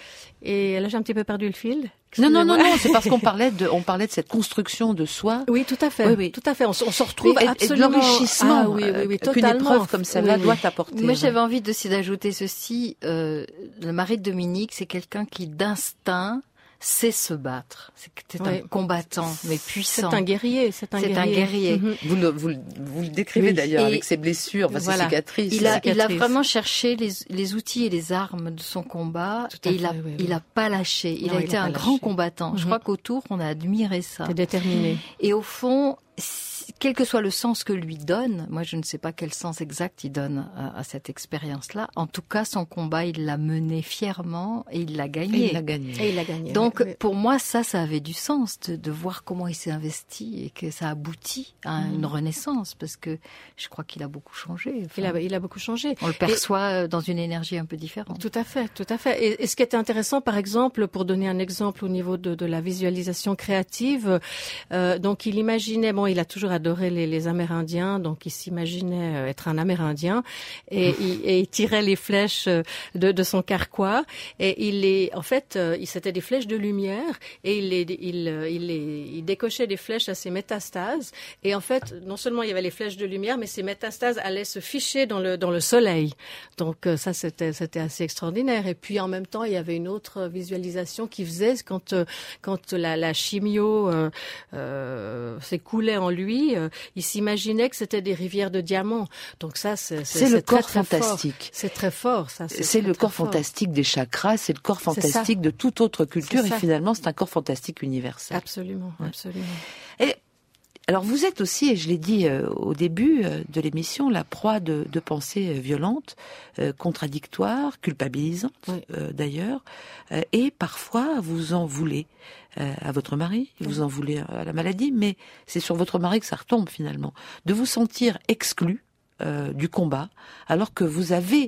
Et là, j'ai un petit peu perdu le fil. Non, c'est parce qu'on parlait de cette construction de soi. Oui, tout à fait. Oui. Tout à fait. On se retrouve absolument. Et de l'enrichissement totalement. Qu'une épreuve comme celle-là doit apporter. Moi, j'avais envie d'ajouter ceci. Le mari de Dominique, c'est quelqu'un qui, d'instinct, sait se battre. C'est un combattant, mais puissant. C'est un guerrier. Mm-hmm. Vous le décrivez d'ailleurs avec ses blessures, ses cicatrices. Il a vraiment cherché les outils et les armes de son combat et il a pas lâché. Il a été un grand combattant. Mm-hmm. Je crois qu'autour, on a admiré ça. C'est déterminé. Et au fond, quel que soit le sens que lui donne, moi je ne sais pas quel sens exact il donne à cette expérience-là. En tout cas, son combat, il l'a mené fièrement et il l'a gagné. Donc pour moi, ça avait du sens de voir comment il s'est investi et que ça aboutit à une renaissance, parce que je crois qu'il a beaucoup changé. Enfin, il a beaucoup changé. On le perçoit dans une énergie un peu différente. Tout à fait. Et ce qui était intéressant, par exemple, pour donner un exemple au niveau de la visualisation créative, donc il imaginait, il a toujours adoré les Amérindiens, donc il s'imaginait être un Amérindien et il tirait les flèches de son carquois et c'était des flèches de lumière et il décochait des flèches à ses métastases et en fait non seulement il y avait les flèches de lumière, mais ces métastases allaient se ficher dans le soleil. Donc ça c'était assez extraordinaire. Et puis en même temps il y avait une autre visualisation qui faisait quand la chimio s'écoulait en lui, il s'imaginait que c'était des rivières de diamants. Donc ça, c'est le corps très fantastique. Fort. C'est très fort, ça. C'est le corps fantastique des chakras, c'est le corps fantastique de toute autre culture, et finalement, c'est un corps fantastique universel. Absolument. Et alors, vous êtes aussi, et je l'ai dit au début de l'émission, la proie de pensées violentes, contradictoires, culpabilisantes, d'ailleurs, et parfois, vous en voulez à votre mari, vous en voulez à la maladie, mais c'est sur votre mari que ça retombe finalement. De vous sentir exclu du combat, alors que vous avez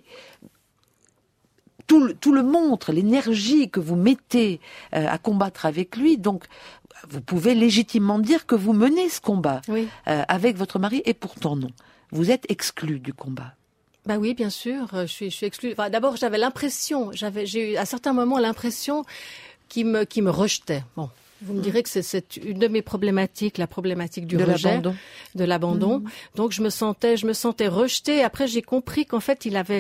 tout le montre, l'énergie que vous mettez à combattre avec lui, donc vous pouvez légitimement dire que vous menez ce combat avec votre mari, et pourtant non. Vous êtes exclu du combat. Bah oui, bien sûr, je suis exclue. Enfin, d'abord, j'avais l'impression, j'ai eu à certains moments l'impression qui me rejetait. Bon, vous me direz que c'est une de mes problématiques, la problématique du rejet, de l'abandon. Donc je me sentais rejetée. Après j'ai compris qu'en fait il avait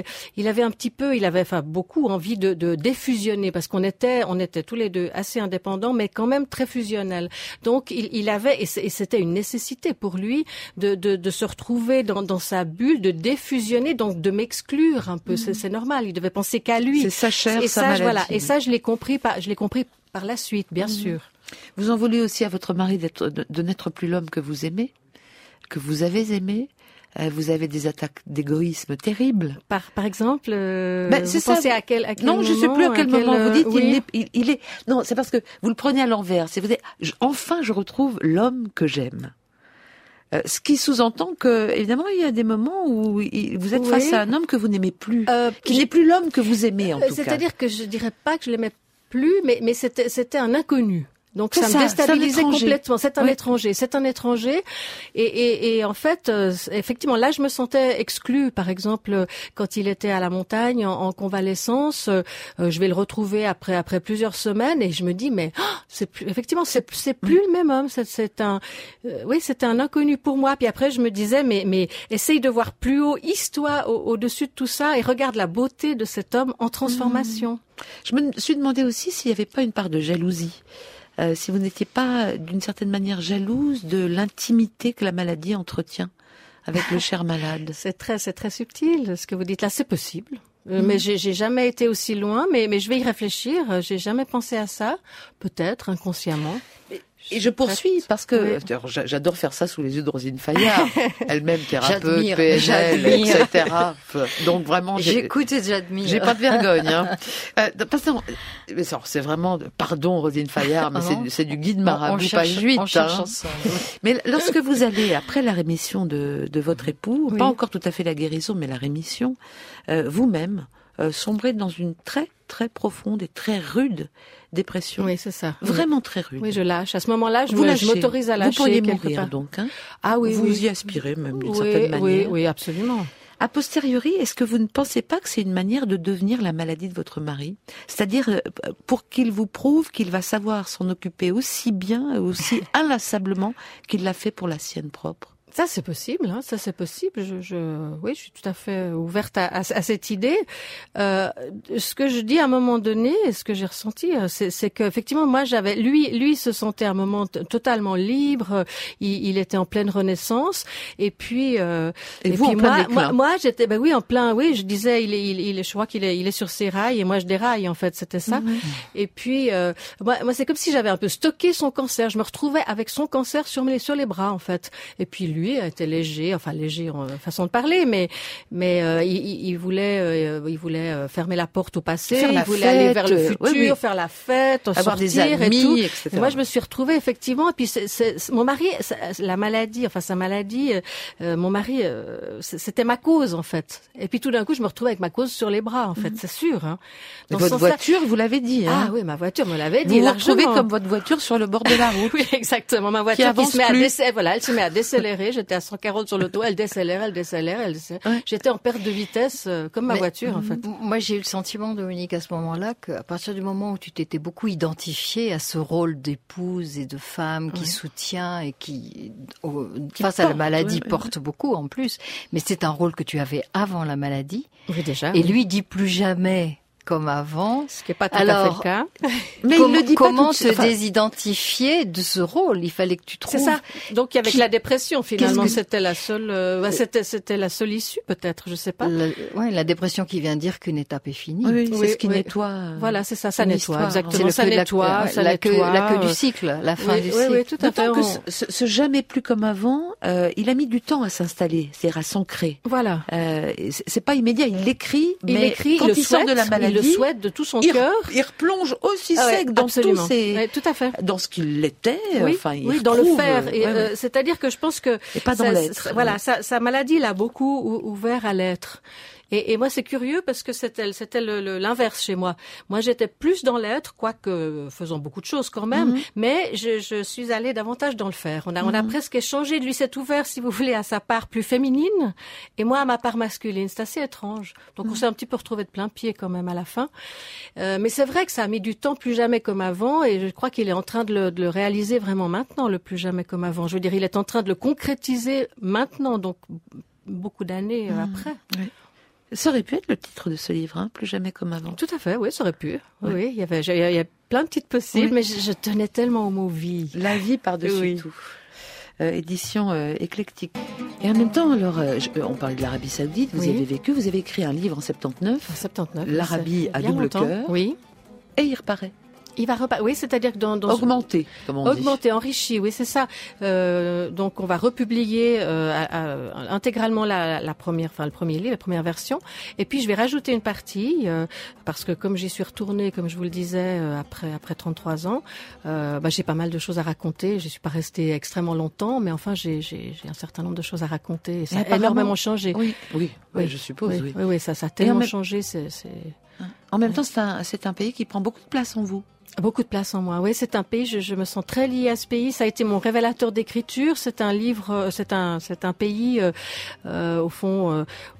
beaucoup envie de défusionner, parce qu'on était tous les deux assez indépendants, mais quand même très fusionnels. Donc il avait, et c'était une nécessité pour lui de se retrouver dans sa bulle, de défusionner, donc de m'exclure un peu. C'est normal. Il devait penser qu'à lui. C'est sa chair, sa maladie. Voilà. Et ça je l'ai compris par la suite, bien sûr. Vous en voulez aussi à votre mari de n'être plus l'homme que vous aimez, que vous avez aimé. Vous avez des attaques d'égoïsme terribles. Par exemple, vous pensez à quel non, moment, je sais plus à quel moment vous dites oui. il est. Non, c'est parce que vous le prenez à l'envers. C'est vous dites, enfin je retrouve l'homme que j'aime. Ce qui sous-entend que, évidemment, il y a des moments où vous êtes face à un homme que vous n'aimez plus, qui n'est plus l'homme que vous aimez en tout cas. C'est-à-dire que je dirais pas que je l'aimais plus, mais c'était un inconnu. Donc ça me déstabilisait complètement. C'est un étranger. Et en fait, effectivement, là, je me sentais exclue. Par exemple, quand il était à la montagne en convalescence, je vais le retrouver après plusieurs semaines, et je me dis, mais c'est plus le même homme. C'était un inconnu pour moi. Puis après, je me disais, mais essaye de voir plus haut, hisse-toi au-dessus de tout ça, et regarde la beauté de cet homme en transformation. Je me suis demandé aussi s'il n'y avait pas une part de jalousie. Si vous n'étiez pas, d'une certaine manière, jalouse de l'intimité que la maladie entretient avec le cher malade. C'est très subtil, ce que vous dites là. C'est possible. Mais j'ai jamais été aussi loin, mais je vais y réfléchir. J'ai jamais pensé à ça. Peut-être, inconsciemment. Et je poursuis parce que j'adore faire ça sous les yeux de Rosine Fayard, elle-même thérapeute, PNL, etc. Donc vraiment, j'écoute et j'admire. J'ai pas de vergogne. Parce que c'est vraiment, pardon Rosine Fayard, mais c'est du guide marabout, page 8. Mais lorsque vous allez après la rémission de votre époux, pas encore tout à fait la guérison, mais la rémission, vous-même sombrez dans une très très profonde et très rude dépression. Oui, c'est ça. Vraiment très rude. Oui, je lâche. À ce moment-là, je m'autorise à lâcher. Vous pourriez mourir donc, hein? Ah oui, vous y aspirez même d'une certaine manière. Oui, absolument. A posteriori, est-ce que vous ne pensez pas que c'est une manière de devenir la maladie de votre mari? C'est-à-dire, pour qu'il vous prouve qu'il va savoir s'en occuper aussi bien, aussi inlassablement qu'il l'a fait pour la sienne propre? Ça, c'est possible, hein, ça, c'est possible. Oui, je suis tout à fait ouverte à cette idée. Ce que je dis à un moment donné, et ce que j'ai ressenti, c'est qu'effectivement, moi, lui se sentait à un moment totalement libre. Il était en pleine renaissance. Et puis, vous, en plein déclin. moi, j'étais, oui, en plein, oui, je disais, je crois qu'il est sur ses rails, et moi, je déraille, en fait, c'était ça. Mm-hmm. Et puis, moi, c'est comme si j'avais un peu stocké son cancer. Je me retrouvais avec son cancer sur les bras, en fait. Et puis, lui était léger en façon de parler, mais il voulait fermer la porte au passé, il voulait aller vers le futur, faire la fête, avoir sortir des amis, et tout. etc. Et moi, je me suis retrouvée effectivement. Et puis mon mari, sa maladie, mon mari, c'était ma cause en fait. Et puis tout d'un coup, je me retrouvais avec ma cause sur les bras en fait, c'est sûr. Hein. Dans votre voiture, vous l'avez dit. Hein. Ah oui, ma voiture me l'avait dit. Vous vous retrouvez comme votre voiture sur le bord de la route. Oui, exactement. Ma voiture qui se met elle se met à décélérer. J'étais à 140 sur l'auto, elle décélère. Ouais. J'étais en perte de vitesse, comme ma voiture, en fait. Moi, j'ai eu le sentiment, Dominique, à ce moment-là, qu'à partir du moment où tu t'étais beaucoup identifiée à ce rôle d'épouse et de femme qui soutient et qui face à la maladie, porte beaucoup, en plus. Mais c'est un rôle que tu avais avant la maladie. Oui, déjà. Et lui dit plus jamais comme avant. Ce qui n'est pas tout à fait le cas. Mais il le dit comment se désidentifier de ce rôle? Il fallait que tu trouves. C'est ça. Donc avec la dépression, finalement, c'était la seule, c'était la seule issue, peut-être, je sais pas. La dépression qui vient dire qu'une étape est finie. Oui, c'est ce qui nettoie. Voilà, c'est ça, ça nettoie, exactement. Ça nettoie, la queue du cycle, la fin du cycle. Oui, tout à fait. Que ce jamais plus comme avant, il a mis du temps à s'installer, c'est-à-dire à s'ancrer. Voilà. C'est pas immédiat, il l'écrit, mais quand il sort de la maladie, il le souhaite de tout son cœur. Il replonge aussi sec dans absolument. Tous ses, tout à fait. dans ce qu'il l'était. Oui, dans le faire. C'est-à-dire que je pense que et pas dans l'être. Voilà, sa maladie l'a beaucoup ouvert à l'être. Et moi, c'est curieux parce que c'était l'inverse chez moi. Moi, j'étais plus dans l'être, quoique faisant beaucoup de choses quand même, mais je suis allée davantage dans le faire. On a presque échangé. Lui s'est ouvert, si vous voulez, à sa part plus féminine, et moi à ma part masculine. C'est assez étrange. Donc, on s'est un petit peu retrouvés de plein pied quand même à la fin. Mais c'est vrai que ça a mis du temps, plus jamais comme avant, et je crois qu'il est en train de le réaliser vraiment maintenant, le plus jamais comme avant. Je veux dire, il est en train de le concrétiser maintenant, donc beaucoup d'années après. Oui. Ça aurait pu être le titre de ce livre, hein, plus jamais comme avant. Tout à fait, oui, ça aurait pu. Oui, il y a plein de titres possibles, mais je tenais tellement au mot vie. La vie par-dessus tout. Édition éclectique. Et en même temps, alors, on parlait de l'Arabie Saoudite, vous y avez vécu, vous avez écrit un livre en 79. En 79. L'Arabie à double cœur. Oui. Et il reparaît. Il va repartir. Oui, c'est-à-dire que dans augmenter, comme on dit. Augmenter, enrichi, oui, c'est ça. Donc on va republier intégralement la première, le premier livre, la première version. Et puis je vais rajouter une partie parce que comme j'y suis retournée, comme je vous le disais, après 33 ans, j'ai pas mal de choses à raconter. Je suis pas restée extrêmement longtemps, mais enfin j'ai un certain nombre de choses à raconter. Et ça a énormément changé. Oui, je suppose. Oui, ça a tellement changé. En même temps, c'est un pays qui prend beaucoup de place en vous. Beaucoup de place en moi. Oui, c'est un pays. Je me sens très liée à ce pays. Ça a été mon révélateur d'écriture. C'est un livre. C'est un pays au fond.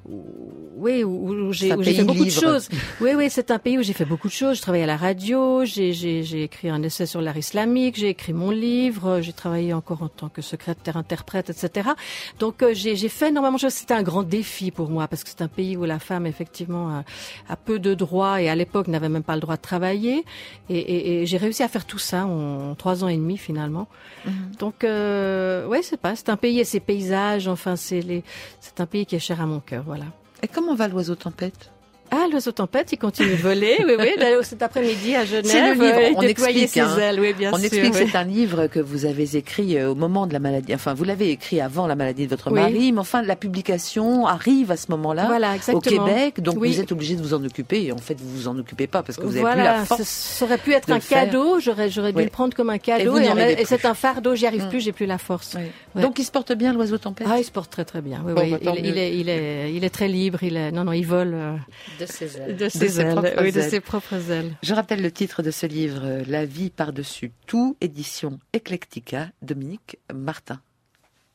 Où j'ai fait beaucoup de choses. Oui, c'est un pays où j'ai fait beaucoup de choses. Je travaillais à la radio. J'ai écrit un essai sur l'art islamique. J'ai écrit mon livre. J'ai travaillé encore en tant que secrétaire interprète, etc. Donc j'ai fait énormément de choses. C'était un grand défi pour moi parce que c'est un pays où la femme effectivement a peu de droits et à l'époque n'avait même pas le droit de travailler. Et j'ai réussi à faire tout ça en 3 ans et demi finalement. Donc c'est un pays et ses paysages. Enfin c'est un pays qui est cher à mon cœur. Voilà. Et comment va l'oiseau tempête? Ah, l'oiseau tempête, il continue de voler, oui, d'aller cet après-midi à Genève. C'est le livre, on explique, ses ailes, oui, bien sûr. On explique, c'est un livre que vous avez écrit au moment de la maladie, enfin, vous l'avez écrit avant la maladie de votre mari, mais enfin, la publication arrive à ce moment-là, voilà, au Québec, donc vous êtes obligé de vous en occuper, et en fait, vous vous en occupez pas, parce que vous avez plus la force. Ça aurait pu être un cadeau, j'aurais dû le prendre comme un cadeau, et c'est un fardeau, j'y arrive plus, j'ai plus la force. Donc, il se porte bien, l'oiseau tempête? Ah, il se porte très très bien, il est très libre, il vole. De ses ailes. De ses propres ailes. Je rappelle le titre de ce livre, La vie par-dessus tout, édition Eclectica, Dominique Martin.